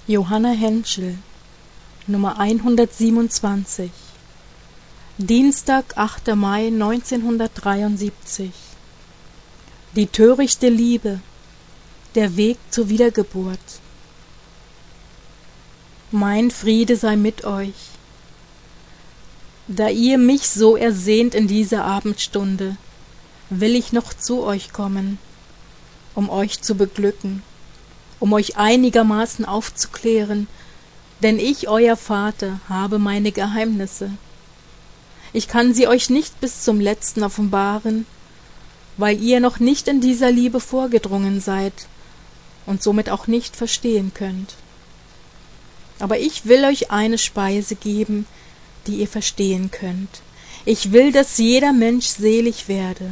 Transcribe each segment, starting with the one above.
Johanna Henschel, Nummer 127, Dienstag, 8. Mai 1973. Die törichte Liebe, der Weg zur Wiedergeburt. Mein Friede sei mit euch. Da ihr mich so ersehnt in dieser Abendstunde, will ich noch zu euch kommen, um euch zu beglücken, um euch einigermaßen aufzuklären, denn ich, euer Vater, habe meine Geheimnisse. Ich kann sie euch nicht bis zum Letzten offenbaren, weil ihr noch nicht in dieser Liebe vorgedrungen seid und somit auch nicht verstehen könnt. Aber ich will euch eine Speise geben, die ihr verstehen könnt. Ich will, dass jeder Mensch selig werde.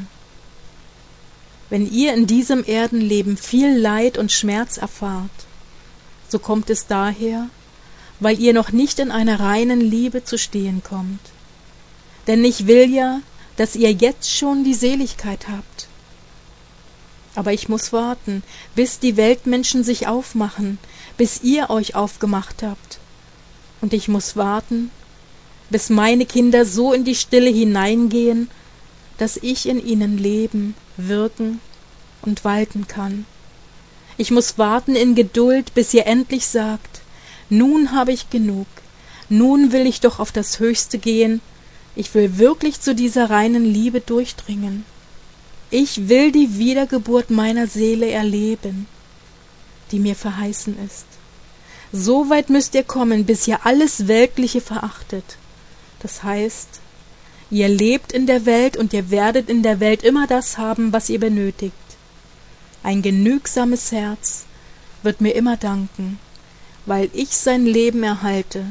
Wenn ihr in diesem Erdenleben viel Leid und Schmerz erfahrt, so kommt es daher, weil ihr noch nicht in einer reinen Liebe zu stehen kommt. Denn ich will ja, dass ihr jetzt schon die Seligkeit habt. Aber ich muss warten, bis die Weltmenschen sich aufmachen, bis ihr euch aufgemacht habt. Und ich muss warten, bis meine Kinder so in die Stille hineingehen, dass ich in ihnen leben, wirken und walten kann. Ich muss warten in Geduld, bis ihr endlich sagt, nun habe ich genug, nun will ich doch auf das Höchste gehen, ich will wirklich zu dieser reinen Liebe durchdringen. Ich will die Wiedergeburt meiner Seele erleben, die mir verheißen ist. So weit müsst ihr kommen, bis ihr alles Weltliche verachtet. Das heißt, ihr lebt in der Welt und ihr werdet in der Welt immer das haben, was ihr benötigt. Ein genügsames Herz wird mir immer danken, weil ich sein Leben erhalte.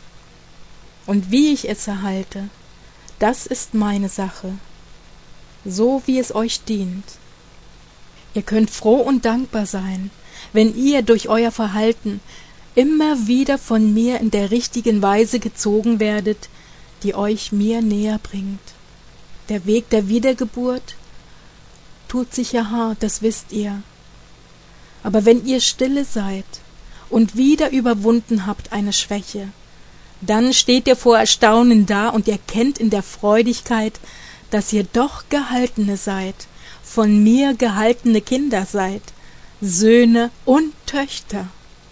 Und wie ich es erhalte, das ist meine Sache, so wie es euch dient. Ihr könnt froh und dankbar sein, wenn ihr durch euer Verhalten immer wieder von mir in der richtigen Weise gezogen werdet, die euch mir näher bringt. Der Weg der Wiedergeburt tut sich ja hart, das wisst ihr. Aber wenn ihr stille seid und wieder überwunden habt eine Schwäche, dann steht ihr vor Erstaunen da und erkennt in der Freudigkeit, dass ihr doch Gehaltene seid, von mir gehaltene Kinder seid, Söhne und Töchter.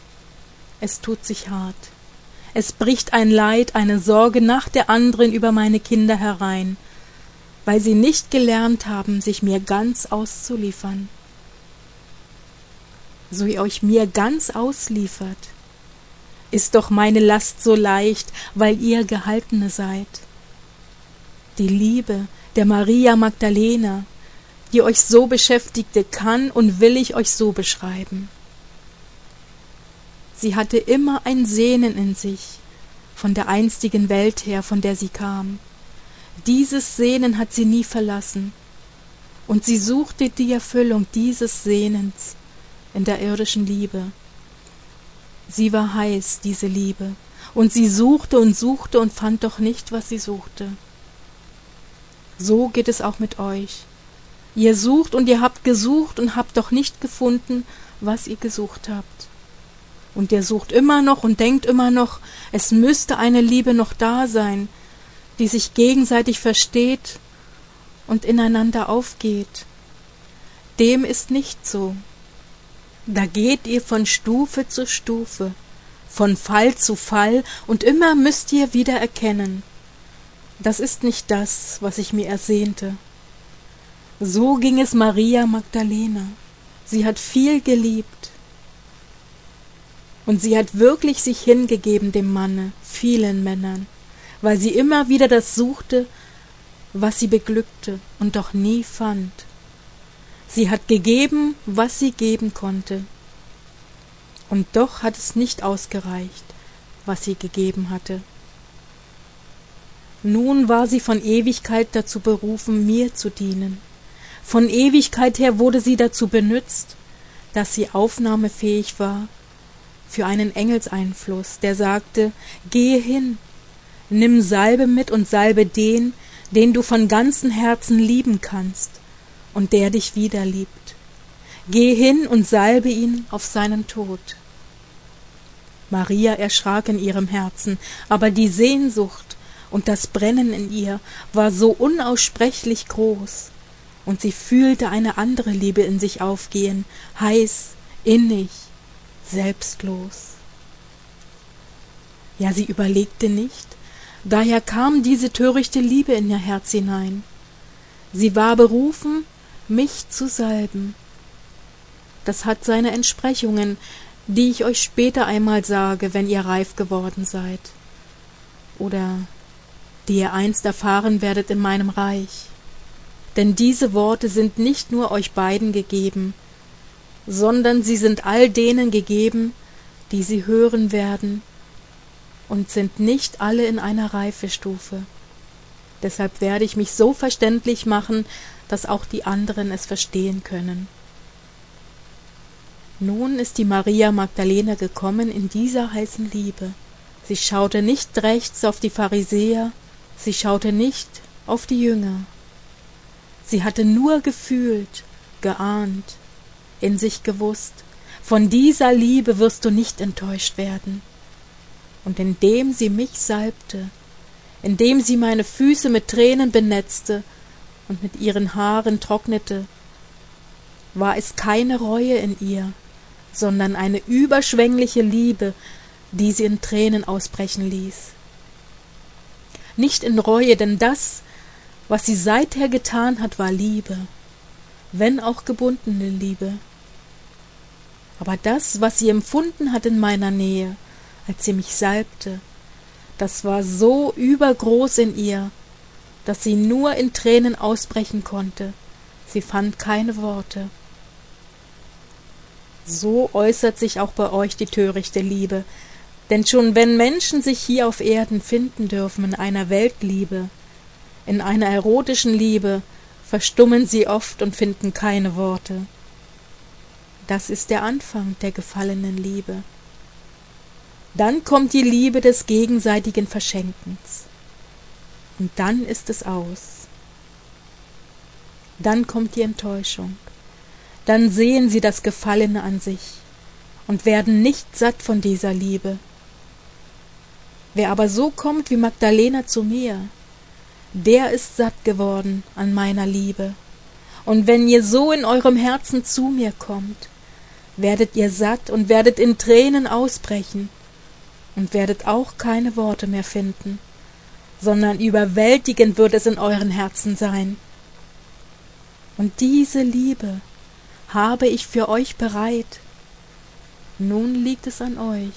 Es tut sich hart. Es bricht ein Leid, eine Sorge nach der anderen über meine Kinder herein, weil sie nicht gelernt haben, sich mir ganz auszuliefern. So ihr euch mir ganz ausliefert, ist doch meine Last so leicht, weil ihr Gehaltene seid. Die Liebe der Maria Magdalena, die euch so beschäftigte, kann und will ich euch so beschreiben. Sie hatte immer ein Sehnen in sich, von der einstigen Welt her, von der sie kam. Dieses Sehnen hat sie nie verlassen, und sie suchte die Erfüllung dieses Sehnens in der irdischen Liebe. Sie war heiß, diese Liebe, und sie suchte und fand doch nicht, was sie suchte. So geht es auch mit euch. Ihr sucht und ihr habt gesucht und habt doch nicht gefunden, was ihr gesucht habt. Und ihr sucht immer noch und denkt immer noch, es müsste eine Liebe noch da sein, die sich gegenseitig versteht und ineinander aufgeht. Dem ist nicht so. Da geht ihr von Stufe zu Stufe, von Fall zu Fall, und immer müsst ihr wieder erkennen, das ist nicht das, was ich mir ersehnte. So ging es Maria Magdalena. Sie hat viel geliebt. Und sie hat wirklich sich hingegeben dem Manne, vielen Männern, weil sie immer wieder das suchte, was sie beglückte und doch nie fand. Sie hat gegeben, was sie geben konnte. Und doch hat es nicht ausgereicht, was sie gegeben hatte. Nun war sie von Ewigkeit dazu berufen, mir zu dienen. Von Ewigkeit her wurde sie dazu benützt, dass sie aufnahmefähig war für einen Engelseinfluss, der sagte, gehe hin, nimm Salbe mit und salbe den, den du von ganzem Herzen lieben kannst und der dich wieder liebt. Geh hin und salbe ihn auf seinen Tod. Maria erschrak in ihrem Herzen, aber die Sehnsucht und das Brennen in ihr war so unaussprechlich groß, und sie fühlte eine andere Liebe in sich aufgehen, heiß, innig, selbstlos. Ja, sie überlegte nicht, daher kam diese törichte Liebe in ihr Herz hinein. Sie war berufen, mich zu salben. Das hat seine Entsprechungen, die ich euch später einmal sage, wenn ihr reif geworden seid, oder die ihr einst erfahren werdet in meinem Reich. Denn diese Worte sind nicht nur euch beiden gegeben, sondern sie sind all denen gegeben, die sie hören werden, und sind nicht alle in einer Reifestufe. Deshalb werde ich mich so verständlich machen, dass auch die anderen es verstehen können. Nun ist die Maria Magdalena gekommen in dieser heißen Liebe. Sie schaute nicht rechts auf die Pharisäer, sie schaute nicht auf die Jünger. Sie hatte nur gefühlt, geahnt, in sich gewusst, von dieser Liebe wirst du nicht enttäuscht werden. Und indem sie mich salbte, indem sie meine Füße mit Tränen benetzte und mit ihren Haaren trocknete, war es keine Reue in ihr, sondern eine überschwängliche Liebe, die sie in Tränen ausbrechen ließ. Nicht in Reue, denn das, was sie seither getan hat, war Liebe, wenn auch gebundene Liebe. Aber das, was sie empfunden hat in meiner Nähe, als sie mich salbte, das war so übergroß in ihr, dass sie nur in Tränen ausbrechen konnte. Sie fand keine Worte. So äußert sich auch bei euch die törichte Liebe, denn schon wenn Menschen sich hier auf Erden finden dürfen in einer Weltliebe, in einer erotischen Liebe, verstummen sie oft und finden keine Worte. Das ist der Anfang der gefallenen Liebe. Dann kommt die Liebe des gegenseitigen Verschenkens. Und dann ist es aus. Dann kommt die Enttäuschung. Dann sehen sie das Gefallene an sich und werden nicht satt von dieser Liebe. Wer aber so kommt wie Magdalena zu mir, der ist satt geworden an meiner Liebe. Und wenn ihr so in eurem Herzen zu mir kommt, werdet ihr satt und werdet in Tränen ausbrechen und werdet auch keine Worte mehr finden, sondern überwältigend wird es in euren Herzen sein. Und diese Liebe habe ich für euch bereit. Nun liegt es an euch.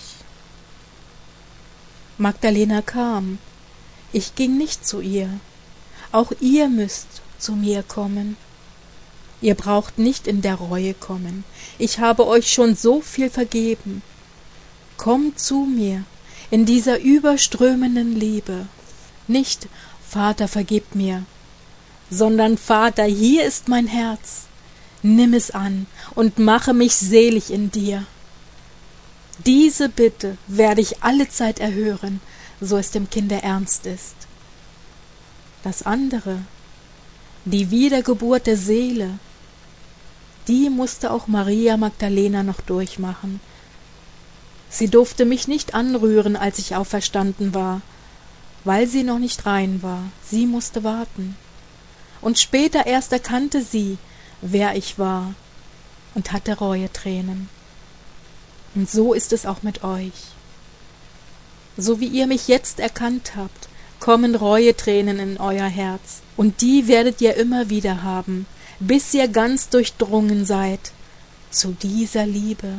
Magdalena kam. Ich ging nicht zu ihr. Auch ihr müsst zu mir kommen. Ihr braucht nicht in der Reue kommen. Ich habe euch schon so viel vergeben. Kommt zu mir in dieser überströmenden Liebe. Nicht, Vater, vergib mir, sondern Vater, hier ist mein Herz. Nimm es an und mache mich selig in dir. Diese Bitte werde ich allezeit erhören, so es dem Kinde ernst ist. Das andere, die Wiedergeburt der Seele, die musste auch Maria Magdalena noch durchmachen. Sie durfte mich nicht anrühren, als ich auferstanden war, weil sie noch nicht rein war. Sie musste warten. Und später erst erkannte sie, wer ich war, und hatte Reuetränen. Und so ist es auch mit euch. So wie ihr mich jetzt erkannt habt, kommen Reuetränen in euer Herz, und die werdet ihr immer wieder haben, bis ihr ganz durchdrungen seid zu dieser Liebe.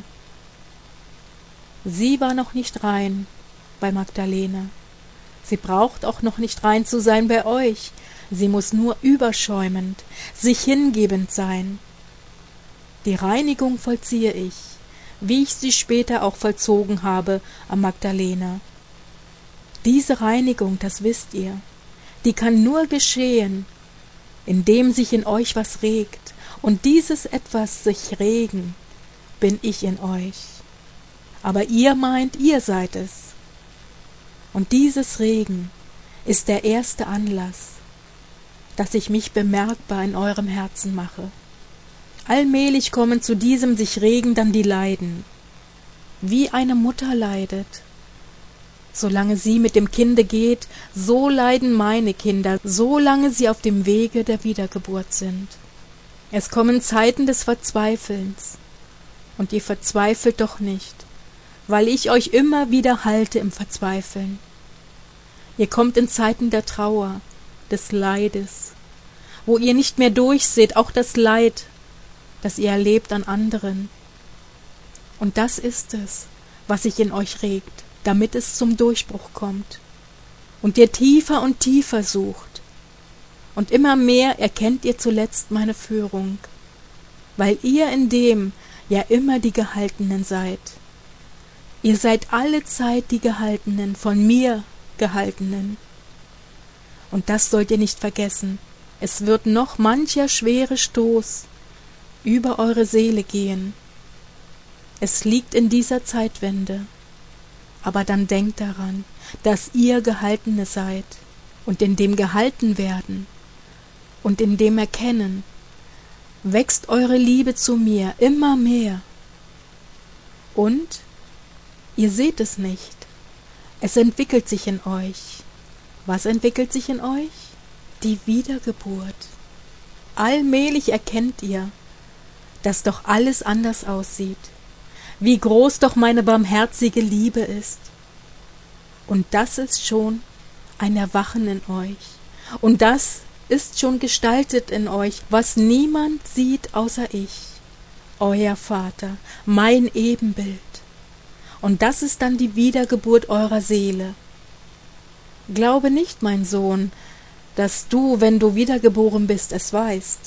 Sie war noch nicht rein bei Magdalena. Sie braucht auch noch nicht rein zu sein bei euch. Sie muss nur überschäumend, sich hingebend sein. Die Reinigung vollziehe ich, wie ich sie später auch vollzogen habe am Magdalena. Diese Reinigung, das wisst ihr, die kann nur geschehen, indem sich in euch was regt. Und dieses etwas sich regen, bin ich in euch. Aber ihr meint, ihr seid es. Und dieses Regen ist der erste Anlass, dass ich mich bemerkbar in eurem Herzen mache. Allmählich kommen zu diesem sich Regen dann die Leiden. wie eine Mutter leidet. Solange sie mit dem Kinde geht, so leiden meine Kinder, solange sie auf dem Wege der Wiedergeburt sind. Es kommen Zeiten des Verzweifelns, und ihr verzweifelt doch nicht, weil ich euch immer wieder halte im Verzweifeln. Ihr kommt in Zeiten der Trauer, des Leides, wo ihr nicht mehr durchseht, auch das Leid, das ihr erlebt an anderen. Und das ist es, was sich in euch regt, damit es zum Durchbruch kommt und ihr tiefer und tiefer sucht. Und immer mehr erkennt ihr zuletzt meine Führung, weil ihr in dem ja immer die Gehaltenen seid. Ihr seid alle Zeit die Gehaltenen, von mir Gehaltenen. Und das sollt ihr nicht vergessen. Es wird noch mancher schwere Stoß über eure Seele gehen. Es liegt in dieser Zeitwende. Aber dann denkt daran, dass ihr Gehaltene seid und in dem Gehaltenwerden und in dem Erkennen wächst eure Liebe zu mir immer mehr. Und ihr seht es nicht. Es entwickelt sich in euch. Was entwickelt sich in euch? Die Wiedergeburt. Allmählich erkennt ihr, dass doch alles anders aussieht, wie groß doch meine barmherzige Liebe ist. Und das ist schon ein Erwachen in euch. Und das ist schon gestaltet in euch, was niemand sieht außer ich, euer Vater, mein Ebenbild. Und das ist dann die Wiedergeburt eurer Seele. Glaube nicht, mein Sohn, dass du, wenn du wiedergeboren bist, es weißt.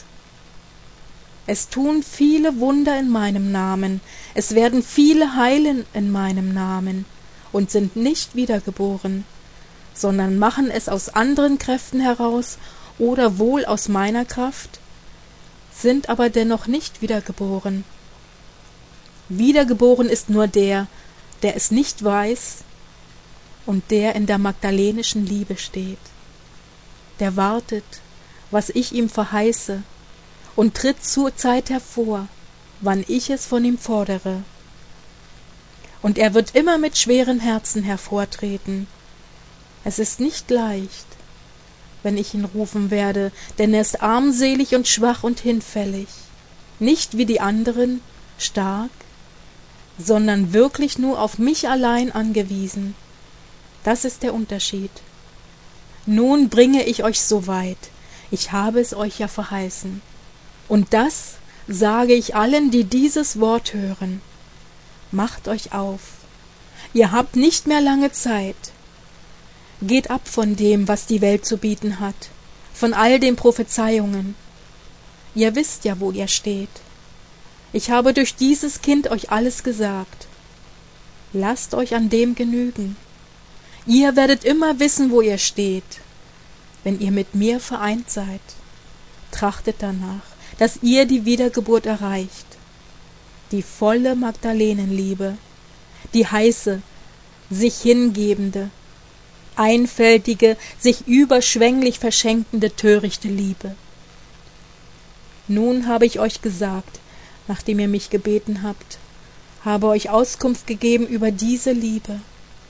Es tun viele Wunder in meinem Namen, es werden viele heilen in meinem Namen und sind nicht wiedergeboren, sondern machen es aus anderen Kräften heraus oder wohl aus meiner Kraft, sind aber dennoch nicht wiedergeboren. Wiedergeboren ist nur der es nicht weiß und der in der magdalenischen Liebe steht. Der wartet, was ich ihm verheiße, und tritt zur Zeit hervor, wann ich es von ihm fordere. Und er wird immer mit schweren Herzen hervortreten. Es ist nicht leicht, wenn ich ihn rufen werde, denn er ist armselig und schwach und hinfällig, nicht wie die anderen, stark, sondern wirklich nur auf mich allein angewiesen. Das ist der Unterschied. Nun bringe ich euch so weit, ich habe es euch ja verheißen. Und das sage ich allen, die dieses Wort hören. Macht euch auf. Ihr habt nicht mehr lange Zeit. Geht ab von dem, was die Welt zu bieten hat, von all den Prophezeiungen. Ihr wisst ja, wo ihr steht. Ich habe durch dieses Kind euch alles gesagt. Lasst euch an dem genügen. Ihr werdet immer wissen, wo ihr steht, wenn ihr mit mir vereint seid. Trachtet danach, dass ihr die Wiedergeburt erreicht, die volle Magdalenenliebe, die heiße, sich hingebende, einfältige, sich überschwänglich verschenkende, törichte Liebe. Nun habe ich euch gesagt, nachdem ihr mich gebeten habt, habe euch Auskunft gegeben über diese Liebe.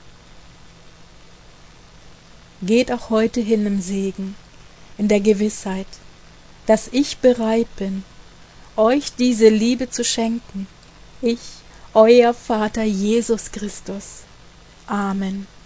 Geht auch heute hin im Segen, in der Gewissheit, dass ich bereit bin, euch diese Liebe zu schenken. Ich, euer Vater Jesus Christus. Amen.